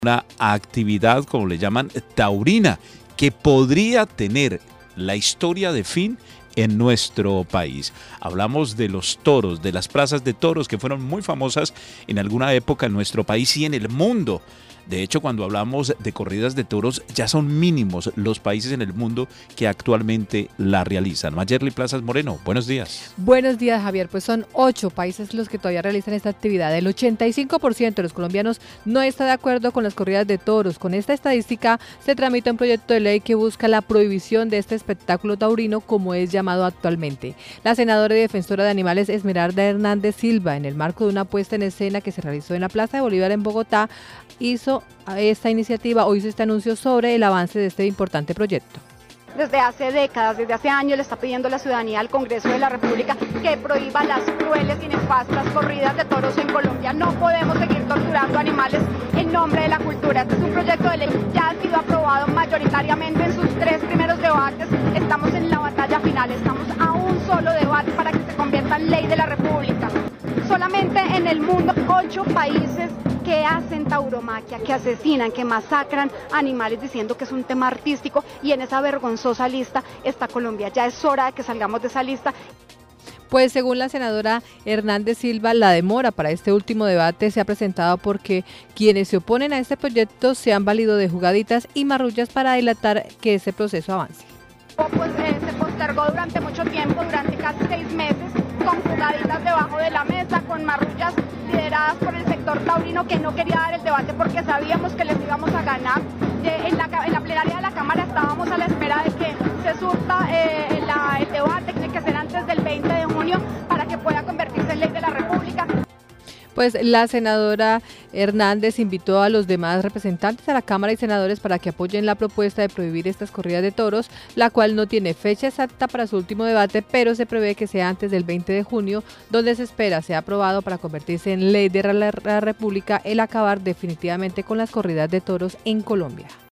una actividad, como le llaman, taurina, que podría tener la historia de fin en nuestro país. Hablamos de los toros, de las plazas de toros que fueron muy famosas en alguna época en nuestro país y en el mundo. De hecho, cuando hablamos de corridas de toros, ya son mínimos los países en el mundo que actualmente la realizan. Mayerly Plazas Moreno, buenos días. Buenos días, Javier. Pues son 8 países los que todavía realizan esta actividad. El 85% de los colombianos no está de acuerdo con las corridas de toros. Con esta estadística se tramita un proyecto de ley que busca la prohibición de este espectáculo taurino, como es llamado actualmente. La senadora y defensora de animales Esmeralda Hernández Silva, en el marco de una puesta en escena que se realizó en la Plaza de Bolívar en Bogotá, hizo esta iniciativa o hizo este anuncio sobre el avance de este importante proyecto. Desde hace décadas, desde hace años le está pidiendo la ciudadanía al Congreso de la República que prohíba las crueles y nefastas corridas de toros en Colombia. No podemos seguir torturando animales en nombre de la cultura. Este es un proyecto de ley que ya ha sido aprobado mayoritariamente en sus 3 primeros debates. Estamos en la batalla final, estamos a un solo debate para que se convierta en ley de la República. Solamente en el mundo 8 países que hacen tauromaquia, que asesinan, que masacran animales diciendo que es un tema artístico, y en esa vergonzosa lista está Colombia. Ya es hora de que salgamos de esa lista. Pues según la senadora Hernández Silva, la demora para este último debate se ha presentado porque quienes se oponen a este proyecto se han valido de jugaditas y marrullas para dilatar que ese proceso avance. Pues se postergó durante mucho tiempo, durante casi 6 meses, con jugaditas debajo de la mesa, con marrullas lideradas por el sector taurino que no quería dar el debate porque sabíamos que les íbamos a ganar. En la plenaria de la Cámara estábamos a la espera de que se surta el debate, que tiene que ser antes del 20 de junio para que pueda convertirse en ley de la República. Pues la senadora Hernández invitó a los demás representantes a la Cámara y senadores para que apoyen la propuesta de prohibir estas corridas de toros, la cual no tiene fecha exacta para su último debate, pero se prevé que sea antes del 20 de junio, donde se espera sea aprobado para convertirse en ley de la República el acabar definitivamente con las corridas de toros en Colombia.